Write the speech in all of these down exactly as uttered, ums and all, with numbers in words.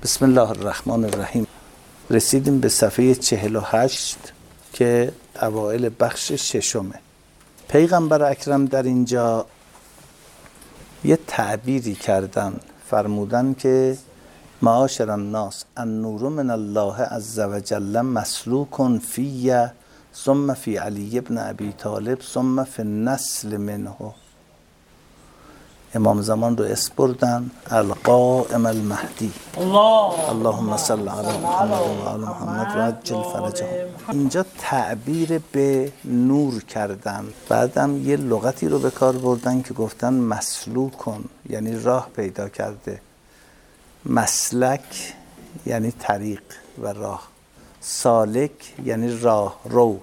بسم الله الرحمن الرحیم. رسیدیم به صفحه چهل و هشت که اوائل بخش ششمه. پیغمبر اکرم در اینجا یه تعبیری کردن، فرمودن که معاشر الناس النور من الله عز وجل مسلوک فی ثم فی علی ابن ابی طالب ثم فی النسل منه. امام زمان رو اسپردن القائم المهدی. الله اللهم صل علی محمد و علی محمد و عجل فرجهم. اینجا تعبیر به نور کردن، بعدم یه لغتی رو به کار بردن که گفتن مسلوکن یعنی راه پیدا کرده، مسلک یعنی طریق و راه، سالک یعنی راه رو،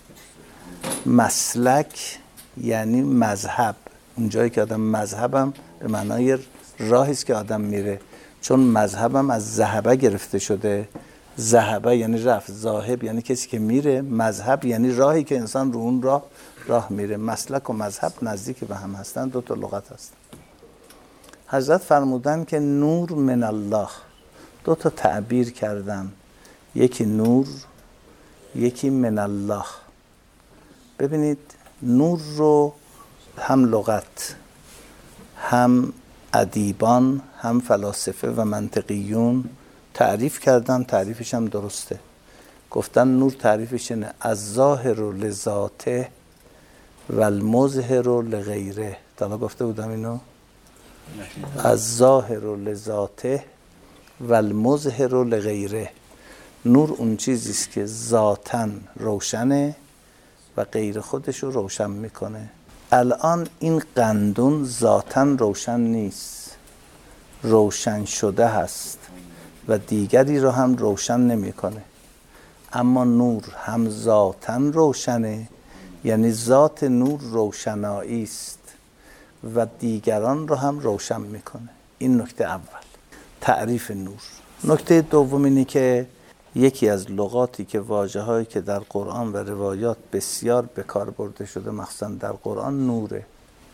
مسلک یعنی مذهب. اونجایی که آدم مذهبم به معنای راهی است که آدم میره، چون مذهبم از ذهبه گرفته شده. ذهبه یعنی رفت، ذاهب یعنی کسی که میره، مذهب یعنی راهی که انسان رو اون راه راه میره. مسلک و مذهب نزدیک به هم هستن، دو تا لغت هستن. حضرت فرمودن که نور من الله، دو تا تعبیر کردن، یکی نور یکی من الله. ببینید نور رو هم لغت، هم ادیبان، هم فلاسفه و منطقیون تعریف کردن، تعریفش هم درسته. گفتن نور تعریفش اینه از ظاهر لذاته و المظهر لغیره. تا حالا گفته بودم اینو؟ از ظاهر لذاته و المظهر لغیره. نور اون چیزیست که ذاتاً روشنه و غیر خودش رو روشن میکنه. الان این قندون ذاتاً روشن نیست، روشن شده هست و دیگری رو هم روشن نمیکنه. اما نور هم ذاتاً روشنه، یعنی ذات نور روشنایی است و دیگران رو هم روشن میکنه. این نکته اول، تعریف نور. نکته دوم اینه که یکی از لغاتی که واژه‌هایی که در قرآن و روایات بسیار به کار برده شده، مخصوصا در قرآن، نوره.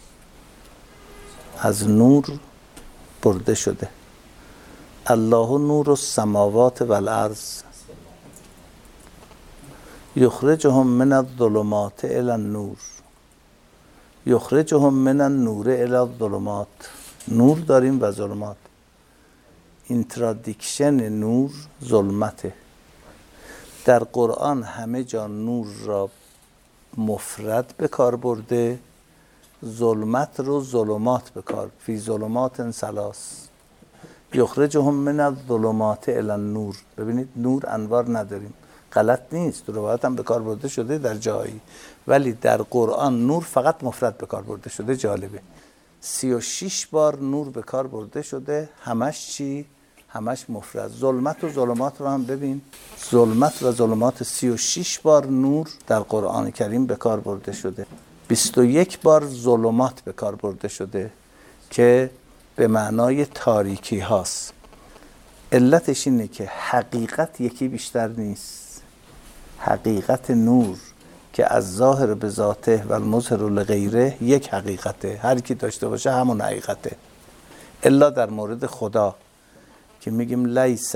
از نور برده شده. الله نور السماوات و الارض یخرجهم من الظلمات الی النور یخرجهم من النور الی الظلمات. نور داریم و ظلمات. اینترادیکشن نور ظلمته. در قرآن همه جا نور را مفرد به کار برده، ظلمت رو ظلمات به کار، فی ظلمات ثلاث یخرجهم من الظلمات الی النور. ببینید نور انوار نداریم، غلط نیست، روایت هم به کار برده شده در جایی، ولی در قرآن نور فقط مفرد به کار برده شده. جالبه، سی و شش بار نور به کار برده شده، همش چی؟ همش مفرد. ظلمت و ظلمات رو هم ببین، ظلمت و ظلمات سی و شش بار نور در قرآن کریم به کار برده شده. بیست و یک بار ظلمات به کار برده شده که به معنای تاریکی هاست. علتش اینه که حقیقت یکی بیشتر نیست. حقیقت نور که از ظاهر به ذاته و المظهر لغیره یک حقیقته، هر کی داشته باشه همون حقیقته. الا در مورد خدا که میگیم لیس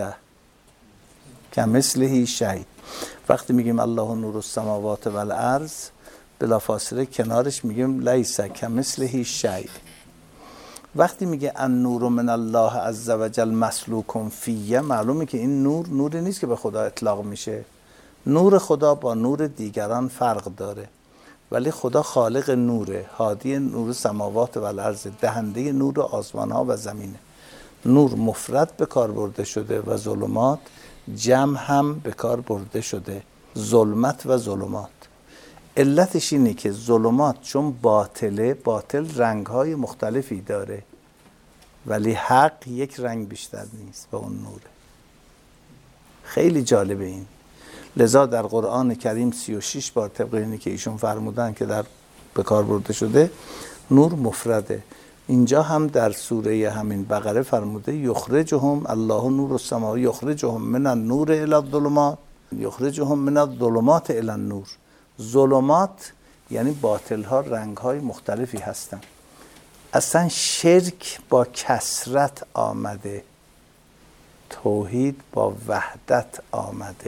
کمثله شیء. وقتی میگیم الله نور السماوات و الارض، بلافاصله کنارش میگیم لیس کمثله شیء. وقتی میگه النور من الله عز وجل مسلوک فیه، معلومه که این نور نوری نیست که به خدا اطلاق میشه. نور خدا با نور دیگران فرق داره، ولی خدا خالق نوره، هادی نور سماوات و الارض، دهنده نور آسمان ها و زمینه. نور مفرد به کار برده شده و ظلمات جمع هم به کار برده شده، ظلمت و ظلمات. علتش اینه که ظلمات چون باطله، باطل رنگ‌های مختلفی داره، ولی حق یک رنگ بیشتر نیست و اون نوره. خیلی جالبه این. لذا در قرآن کریم سی و شش بار طبق اینی که ایشون فرمودن که در به کار برده شده، نور مفرده. اینجا هم در سوره همین بقره فرموده یخرجهم الله نور السماوات یخرجهم من النور الی الظلمات یخرجهم من الظلمات الی النور. ظلمات یعنی باطل ها رنگ های مختلفی هستن. اصلا شرک با کثرت آمده توحید با وحدت آمده.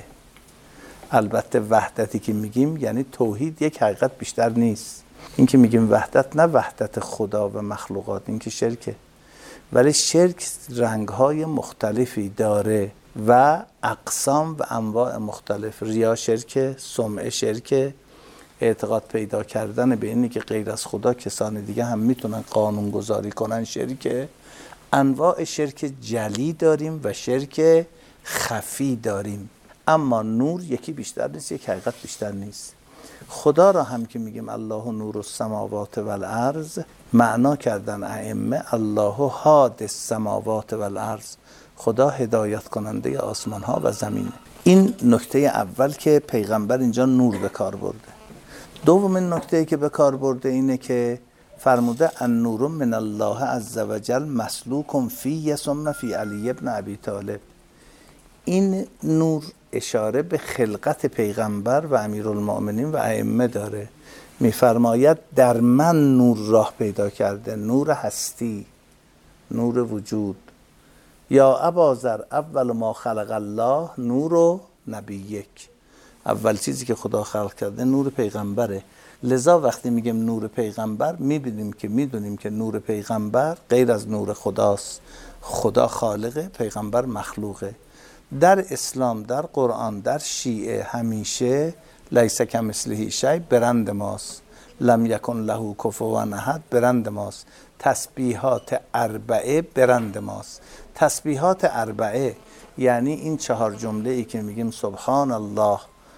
البته وحدتی که میگیم یعنی توحید یک حقیقت بیشتر نیست. این که میگیم وحدت، نه وحدت خدا و مخلوقات، این که شرکه. ولی شرک رنگ‌های مختلفی داره و اقسام و انواع مختلف. ریا شرک، سمعه شرک، اعتقاد پیدا کردن به اینی که غیر از خدا کسان دیگه هم میتونن قانون گذاری کنن شرک. انواع شرک جلی داریم و شرک خفی داریم. اما نور یکی بیشتر نیست، یک حقیقت بیشتر نیست. خدا را هم که میگیم الله نور السماوات والارض، معنا کردن ائمه الله هاد السماوات والارض، خدا هدایت کننده آسمان ها و زمینه. این نکته اول که پیغمبر اینجا نور به کار برده. دومین نکته که به کار برده اینه که فرموده النور من الله عز وجل مسلوک فی ثم فی علی ابن ابی طالب. این نور اشاره به خلقت پیغمبر و امیرالمؤمنین و ائمه داره. میفرماید در من نور راه پیدا کرده، نور هستی، نور وجود. یا اباذر اول ما خلق الله نور نبیک، اول چیزی که خدا خلق کرده نور پیغمبره. لذا وقتی میگیم نور پیغمبر میبینیم که میدونیم که نور پیغمبر غیر از نور خداست. خدا خالقه، پیغمبر مخلوقه. در اسلام، در قرآن، در شیعه همیشه لیس کمثله شیء برند ماست، لم یکن له کفوا احد برند ماست، تسبیحات اربعه برند ماست. تسبیحات اربعه یعنی این چهار جمله ای که میگیم سبحان الله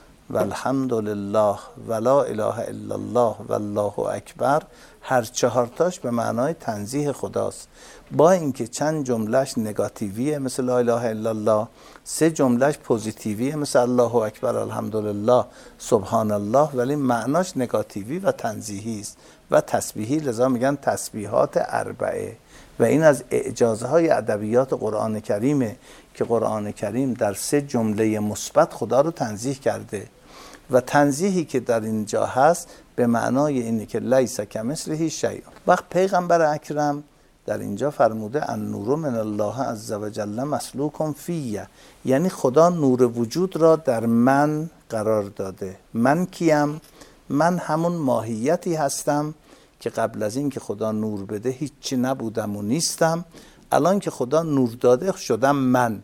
والحمد لله ولا اله الا الله والله اکبر، هر چهار تاش به معنای تنزیه خداست. با اینکه چند جملهش نگاتیویه مثل لا اله الا الله، سه جملهش پوزیتیویه مثل الله اکبر الحمدلله سبحان الله، ولی معناش نگاتیوی و تنزیهی است و تسبیحی. لذا میگن تسبیحات اربعه. و این از اعجازهای ادبیات قرآن کریمه که قرآن کریم در سه جمله مثبت خدا رو تنزیه کرده و تنزیهی که در اینجا هست به معنای اینه که لیس کمثله شیء. وقت پیغمبر اکرم در اینجا فرموده النور من الله عز وجل مسلوک فیه، یعنی خدا نور وجود را در من قرار داده. من کیم؟ من همون ماهیتی هستم که قبل از این که خدا نور بده هیچی نبودم و نیستم. الان که خدا نور داده شدم من.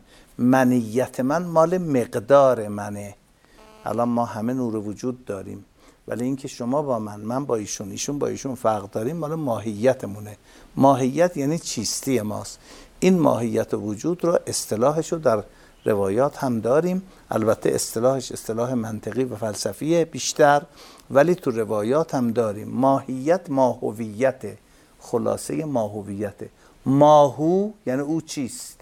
منیت من مال مقدار منه. الان ما همه نور وجود داریم، ولی اینکه شما با من، من با ایشون، ایشون با ایشون فرق داریم، مال ماهیتمونه. ماهیت یعنی چیستی ماست. این ماهیت وجود رو اصطلاحش رو در روایات هم داریم، البته اصطلاحش اصطلاح منطقی و فلسفیه بیشتر، ولی تو روایات هم داریم. ماهیت ماهویت، خلاصه ماهویت. ماهو یعنی او چیست،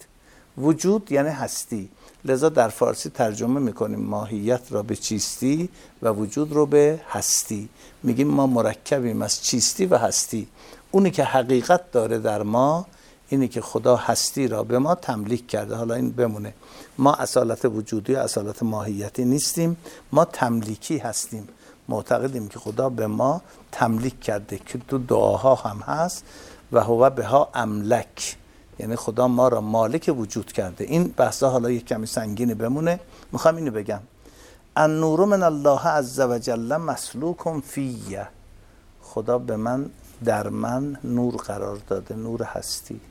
وجود یعنی هستی. لذا در فارسی ترجمه میکنیم ماهیت را به چیستی و وجود رو به هستی. میگیم ما مرکبیم از چیستی و هستی. اونی که حقیقت داره در ما اینی که خدا هستی را به ما تملیک کرده. حالا این بمونه، ما اصالت وجودی و اصالت ماهیتی نیستیم، ما تملیکی هستیم. معتقدیم که خدا به ما تملیک کرده که تو دعاها هم هست و هو بها املک، یعنی خدا ما را مالک وجود کرده. این بحثا حالا یک کمی سنگینی بمونه، میخوام اینو بگم. النور من الله عز وجل مسلوک فیه، خدا به من، در من نور قرار داده، نور هستی.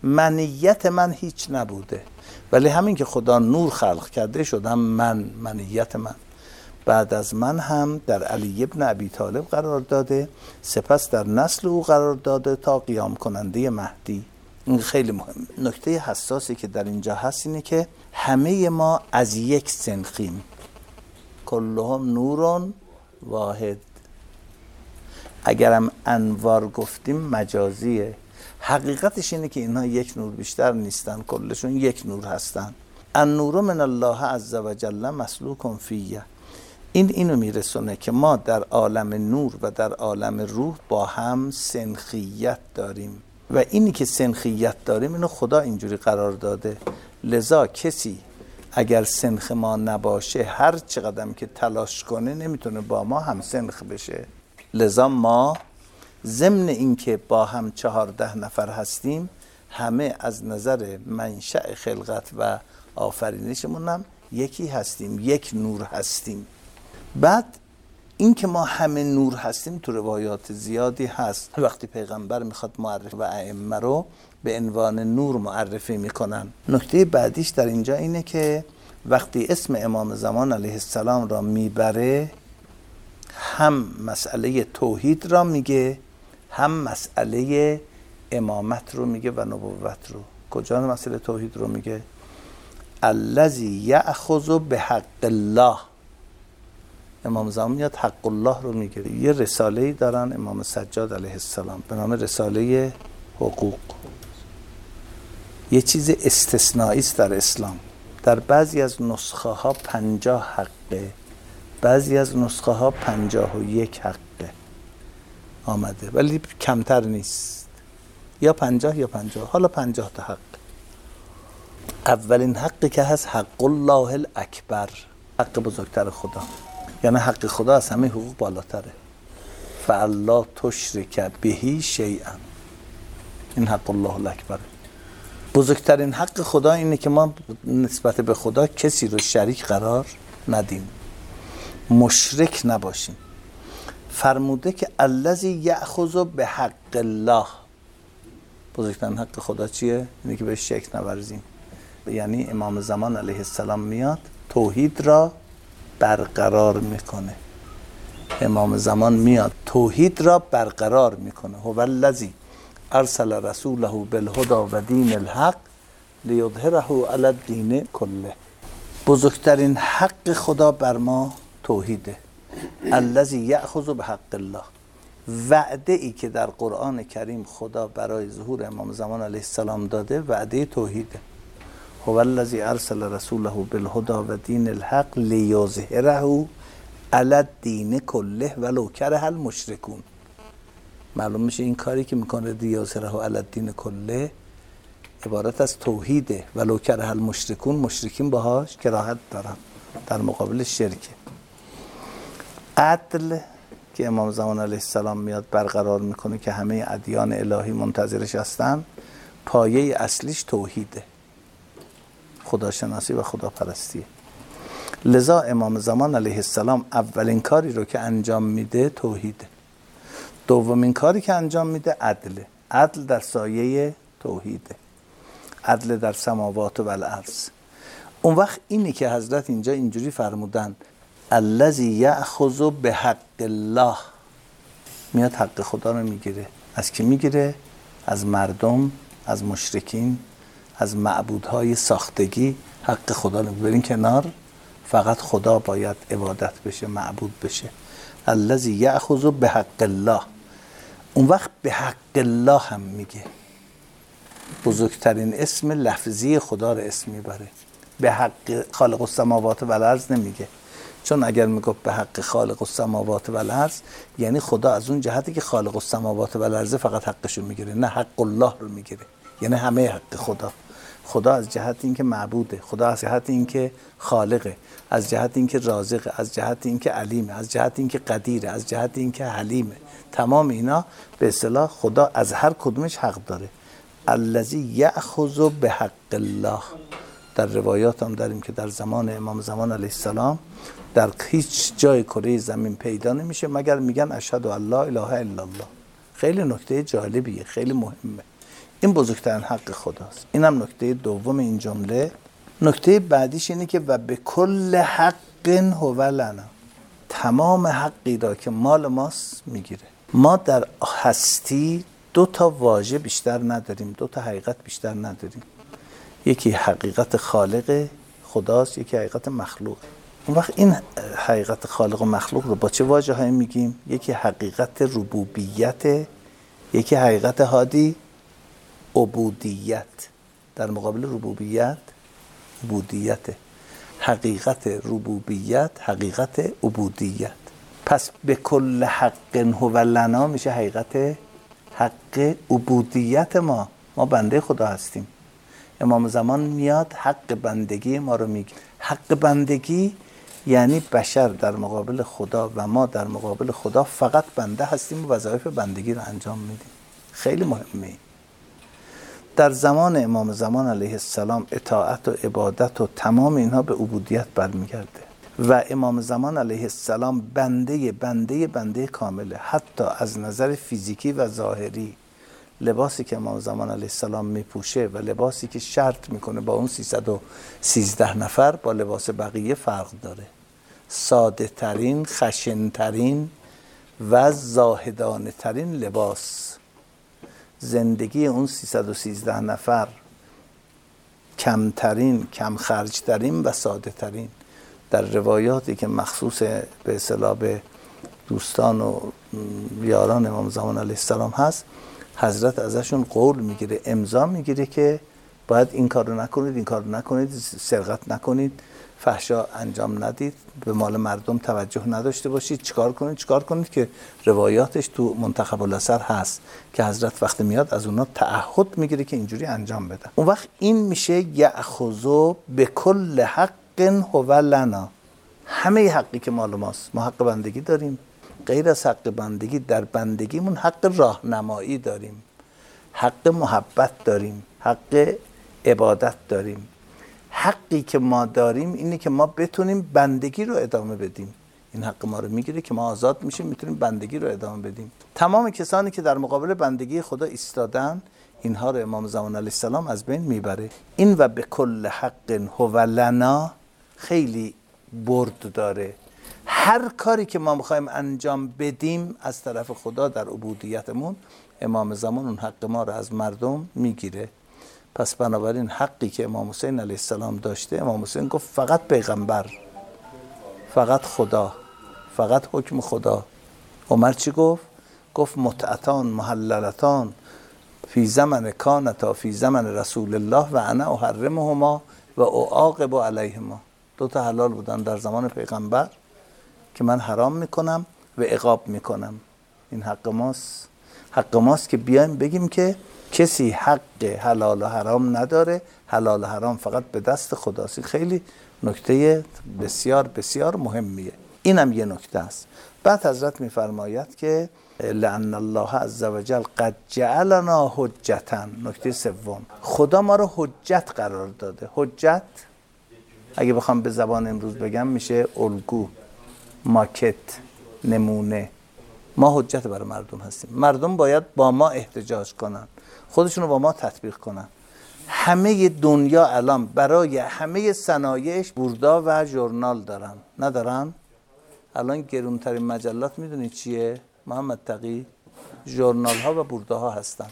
منیت من هیچ نبوده، ولی همین که خدا نور خلق کرده شدم من، منیت من. بعد از من هم در علی ابن ابی طالب قرار داده، سپس در نسل او قرار داده تا قیام کننده مهدی. این خیلی مهم. نکته حساسی که در اینجا هست اینه که همه ما از یک سنخیم، کلهم نورون واحد. اگرم انوار گفتیم مجازیه، حقیقتش اینه که اینها یک نور بیشتر نیستن، کلشون یک نور هستن. النور من الله عز وجل مسلوک فیه. این اینو میرسونه که ما در عالم نور و در عالم روح با هم سنخیت داریم و اینی که سنخیت داریم اینو خدا اینجوری قرار داده. لذا کسی اگر سنخ ما نباشه هر چقدر که تلاش کنه نمیتونه با ما هم سنخ بشه. لذا ما ضمن اینکه با هم چهارده نفر هستیم، همه از نظر منشأ خلقت و آفرینشمون هم یکی هستیم، یک نور هستیم. بعد این که ما همه نور هستیم تو روایات زیادی هست. وقتی پیغمبر میخواد معرفی و ائمه رو به عنوان نور معرفی میکنن. نکته بعدیش در اینجا اینه که وقتی اسم امام زمان علیه السلام را میبره هم مسئله توحید را میگه، هم مسئله امامت رو میگه و نبوت رو. کجا مسئله توحید رو میگه؟ الذی یأخذ بحق الله. امام زمان میاد حق الله رو میگیره. یه رساله‌ای دارن امام سجاد علیه السلام به نام رساله حقوق. یه چیز استثنایی است در اسلام. در بعضی از نسخه ها پنجاه حقه، بعضی از نسخه ها پنجاه و یک حقه آمده، ولی کمتر نیست، یا پنجاه یا پنجاه، حالا پنجاه تا حق. اولین حقی که هست حق الله الاکبر، حق بزرگتر خدا، یعنی حق خدا از همه حقوق بالاتره. فالله تشرک بهی شیئا، این حق الله الاکبر. بزرگترین حق خدا اینه که ما نسبت به خدا کسی رو شریک قرار ندیم، مشرک نباشیم. فرموده که الذی یأخذ بحق الله، بزرگترین حق خدا چیه؟ اینه که بهش شرک نورزیم. یعنی امام زمان علیه السلام میاد توحید را برقرار میکنه. امام زمان میاد توحید را برقرار میکنه. هو الذی ارسل رسوله بالهدى و دین الحق لیظهره علی الدین کله. بزرگترین حق خدا بر ما توحیده. الذی یأخذ بحق الله. وعده ای که در قرآن کریم خدا برای ظهور امام زمان علیه السلام داده وعده توحیده. هو الذی ارسل رسوله بالهدى و دین الحق لیظهره علی الدین کله ولو کره المشرکون. معلوم میشه این کاری که میکنه لیظهره علی الدین کله عبارت از توحیده. ولو کره المشرکون، مشرکین باهاش کراهت دارن، در مقابل شرکه. عدل که امام زمان علیه السلام میاد برقرار میکنه که همه ادیان الهی منتظرش هستن، پایه اصلیش توحیده، خداشناسی و خداپرستیه. لذا امام زمان علیه السلام اولین کاری رو که انجام میده توحیده. دومین کاری که انجام میده عدله. عدل در سایه توحیده، عدل در سماوات و الارض. اون وقت اینی که حضرت اینجا اینجوری فرمودن الذی یأخذ بحق الله، میاد حق خدا رو میگیره. از کی میگیره؟ از مردم، از مشرکین، از معبودهای ساختگی. حق خدا رو ببرین کنار، فقط خدا باید عبادت بشه، معبود بشه. الذی یأخذ بحق الله. اون وقت به حق الله هم میگه، بزرگترین اسم لفظی خدا رو اسم میبره. به حق خالق السماوات و الارض نمیگه، چون اگر میگه به حق خالق السماوات و الارض یعنی خدا از اون جهتی که خالق السماوات و الارض فقط حقشو میگیره، نه حق الله رو میگیره، یعنی همه حق خدا. خدا از جهت اینکه معبوده، خدا از جهت اینکه خالقه، از جهت اینکه رازقه، از جهت اینکه علیمه، از جهت اینکه قدیره، از جهت اینکه حلیمه. تمام اینا به اصطلاح خدا از هر کدومش حق داره. الذی یأخذ بحق الله. در روایات هم داریم که در زمان امام زمان علیه السلام در هیچ جای کره زمین پیدا نمیشه مگر میگن اشهد ان لا اله الا الله. خیلی نکته جالبیه، خیلی مهمه. این بزرگترین حق خداست. اینم نکته دوم این جمله. نکته بعدیش اینه که و به کل حق هو لنا. تمام حقی را که مال ماست میگیره. ما در هستی دو تا واژه بیشتر نداریم، دو تا حقیقت بیشتر نداریم. یکی حقیقت خالق خداست، یکی حقیقت مخلوق. اون وقت این حقیقت خالق و مخلوق رو با چه واژه هایی میگیم؟ یکی حقیقت ربوبیت، یکی حقیقت هادی عبودیت. در مقابل ربوبیت عبودیت. حقیقت ربوبیت، حقیقت عبودیت. پس به کل حق هو لنا میشه حقیقت حق عبودیت ما. ما بنده خدا هستیم. امام زمان میاد حق بندگی ما رو میگه. حق بندگی یعنی بشر در مقابل خدا و ما در مقابل خدا فقط بنده هستیم و وظایف بندگی رو انجام میدیم. خیلی مهمه. در زمان امام زمان علیه السلام اطاعت و عبادت و تمام اینها به عبودیت برمیگرده و امام زمان علیه السلام بنده بنده بنده کامله. حتی از نظر فیزیکی و ظاهری لباسی که امام زمان علیه السلام میپوشه و لباسی که شرط میکنه با اون سیصد و سیزده نفر با لباس بقیه فرق داره. ساده ترین، خشن ترین و زاهدانه ترین لباس. زندگی اون سیصد و سیزده نفر کمترین، کم خرج ترین و ساده ترین. در روایاتی که مخصوص به اصطلاح به دوستان و یاران امام زمان علیه السلام هست، حضرت ازشون قول میگیره، امضا میگیره که باید این کار رو نکنید، این کار رو نکنید، سرقت نکنید، فحشا انجام ندید، به مال مردم توجه نداشته باشید، چیکار کنید چیکار کنید که روایاتش تو منتخب الاثر هست که حضرت وقتی میاد از اونا تعهد میگیره که اینجوری انجام بدن. اون وقت این میشه یأخذ بکل حق هو لنا. همه حقی که مال ماست، ما حق بندگی داریم، غیر از حق بندگی در بندگیمون حق راهنمایی داریم، حق محبت داریم، حق عبادت داریم. حقی که ما داریم اینه که ما بتونیم بندگی رو ادامه بدیم. این حق ما رو میگیره که ما آزاد میشیم، میتونیم بندگی رو ادامه بدیم. تمام کسانی که در مقابل بندگی خدا ایستادن، اینها رو امام زمان علیه السلام از بین میبره. این و به کل حق هو لنا خیلی برد داره. هر کاری که ما میخوایم انجام بدیم از طرف خدا در عبودیتمون، امام زمان اون حق ما رو از مردم میگیره. پس بنابراین حقی که امام حسین علیه السلام داشته، امام حسین گفت فقط پیغمبر، فقط خدا، فقط حکم خدا. عمر چی گفت؟ گفت متعتان محللتان فی زمن کانتا فی زمن رسول الله و انا احرمهما و اعاقب علیهما. دو تا حلال بودن در زمان پیغمبر که من حرام میکنم و عقاب میکنم. این حق ماست. حق ماست که بیایم بگیم که کسی حق حلال و حرام نداره، حلال و حرام فقط به دست خداست. خیلی نکته بسیار بسیار مهمیه. اینم یه نکته است. بعد حضرت میفرماید که لأن الله عز وجل قد جعلنا حجتا. نکته سوم، خدا ما رو حجت قرار داده. حجت اگه بخوام به زبان امروز بگم میشه الگو، ماکت، نمونه. ما حجت برای مردم هستیم. مردم باید با ما احتجاج کنن، خودشونو با ما تطبیق کنن. همه دنیا الان برای همه صنایعش بوردا و ژورنال دارن، ندارن؟ الان گرونترین مجلات میدونید چیه محمد تقی؟ ژورنال ها و بورداها هستن.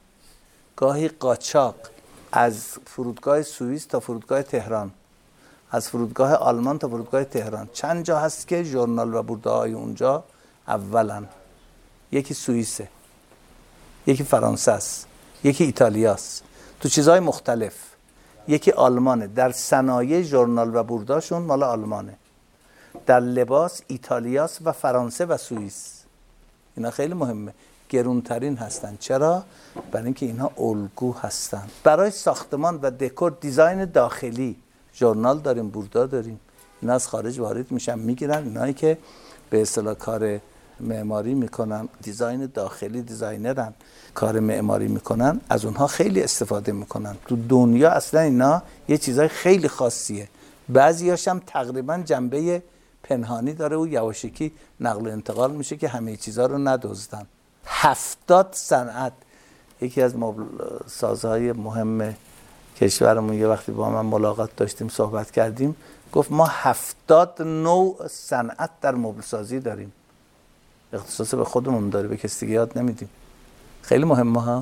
گاهی قاچاق از فرودگاه سوئیس تا فرودگاه تهران، از فرودگاه آلمان تا فرودگاه تهران، چند جا هست که ژورنال و بورداهای اونجا اولا یکی سوئیسه، یکی فرانسه است، یکی ایتالیاست، تو چیزهای مختلف. یکی آلمانه، در صنایع ژورنال و بورداشون مال آلمانه، در لباس ایتالیاست و فرانسه و سوئیس. اینا خیلی مهمه، گرونترین هستن. چرا؟ برای اینکه اینها الگو هستن. برای ساختمان و دکور، دیزاین داخلی ژورنال داریم، بوردا داریم. اینا از خارج وارد میشن، میگیرن. اینایی که به اصطلاح کار معماری میکنن، دیزاین داخلی، دیزاینرن، کار معماری میکنن، از اونها خیلی استفاده میکنن. تو دنیا اصلا اینا یه چیزای خیلی خاصیه. بعضیاش هم تقریبا جنبه پنهانی داره و یواشکی نقل و انتقال میشه که همه چیزا رو ندزدن. هفتاد صنعت. یکی از مبل سازهای مهم کشورمون یه وقتی با من ملاقات داشتیم، صحبت کردیم، گفت ما هفتاد نوع صنعت در مبل سازی داریم. اختصاص به خودمون داره، به کسی دیگه یاد نمیدیم. خیلی مهمه ها.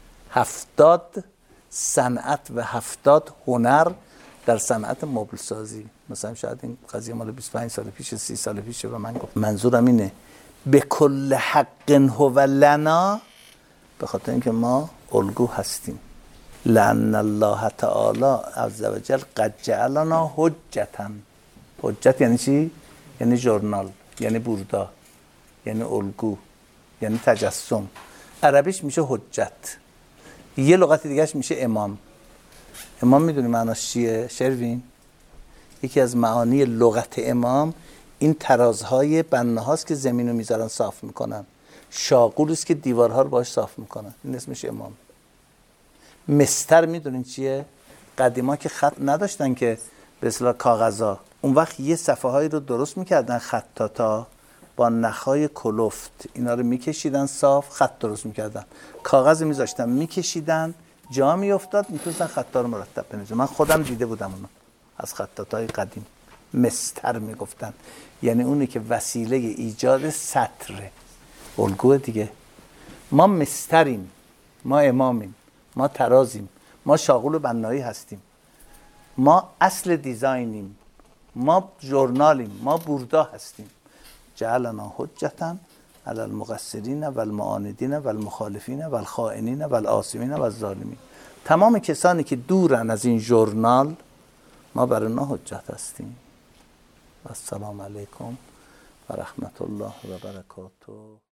هفتاد صنعت و هفتاد هنر در صنعت مبل سازی. مثلا شاید این قضیه مال بیست و پنج سال پیش، سی سال پیشه و من گفت منظورم اینه به کل حق هو لنا، به خاطر اینکه ما الگو هستیم. لأن الله تعالی عز وجل قد جعلنا حجتا. حجت یعنی چی؟ یعنی ژورنال، یعنی بوردا، یعنی الگو، یعنی تجسم. عربیش میشه حجت. یه لغت دیگهش میشه امام. امام میدونی معناش چیه شروین؟ یکی از معانی لغت امام این ترازهای بنه هاست که زمین رو میذارن صاف میکنن، شاغول است که دیوارها رو باش صاف میکنن. این اسمش امام. مستر میدونین چیه؟ قدیما که خط نداشتن که به اصطلاح کاغذا، اون وقت یه صفحه هایی رو درست میکردن خطاطا با نخای کلفت، اینا رو میکشیدن صاف، خط درست میکردن، کاغذ میذاشتن میکشیدن، جا میافتاد، میتونستن خطا رو مرتب بنویسن. من خودم دیده بودم اونو از خطاطای قدیم. مستر میگفتن، یعنی اونی که وسیله ایجاد سطره، الگوه دیگه. ما مستریم، ما امامیم، ما ترازیم، ما شاغول و بنایی هستیم، ما اصل دیزاینیم، ما ژورنالیم، ما بوردا هستیم. جعلنا حجتا علی المقصرین و المعاندین و المخالفین و الخائنین و الآثمین و الظالمین. تمام کسانی که دورن از این ژورنال، ما بر اونها حجت هستیم. السلام علیکم و رحمت الله و برکاته.